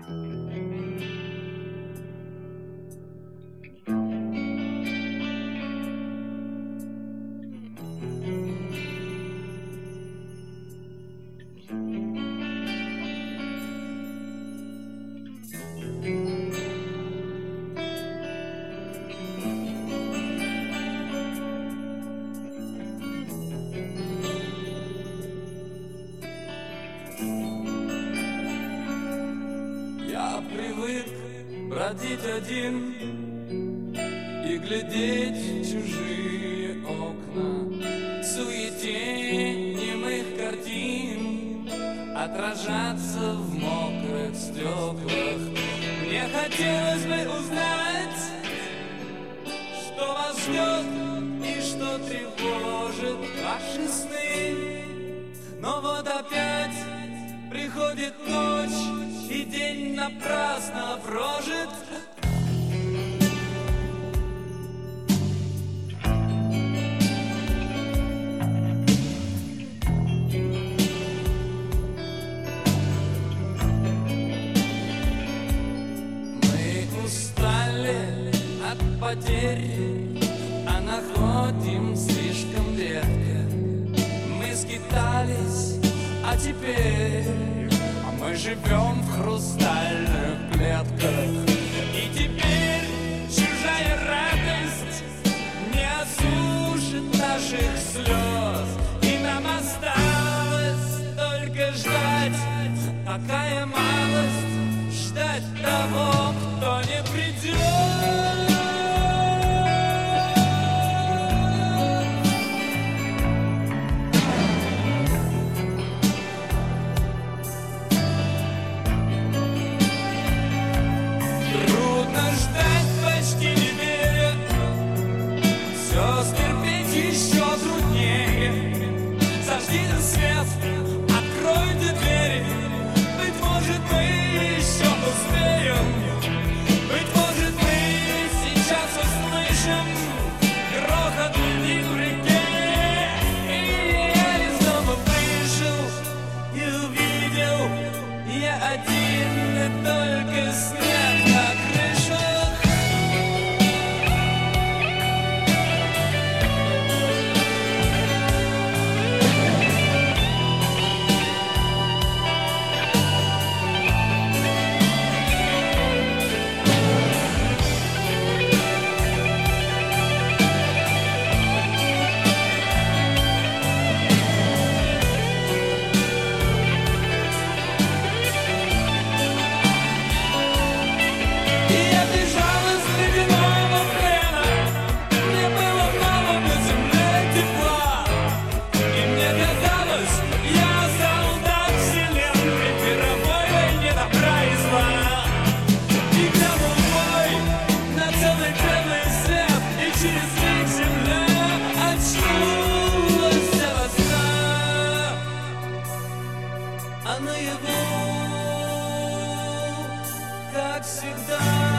Я привык бродить один и глядеть в чужие окна, в суете немых картин отражаться в мокрых стеклах. Мне хотелось бы узнать, что вас ждет и что тревожит ваши сны. Но вот опять приходит ночь, и день напрасно прожит. Мы устали от потерь, а находим слишком редко. Мы скитались, а теперь мы живем в хрустальных клетках. И теперь чужая радость не осушит наших слез, и нам осталось только ждать, такая малость, ждать того, кто не придет. Свет, откройте двери, быть может, мы еще успеем, быть может, мы сейчас услышим грохот льдин в реке. И я снова вышел и увидел, я один, и только снег на крышах. А наяву, как всегда.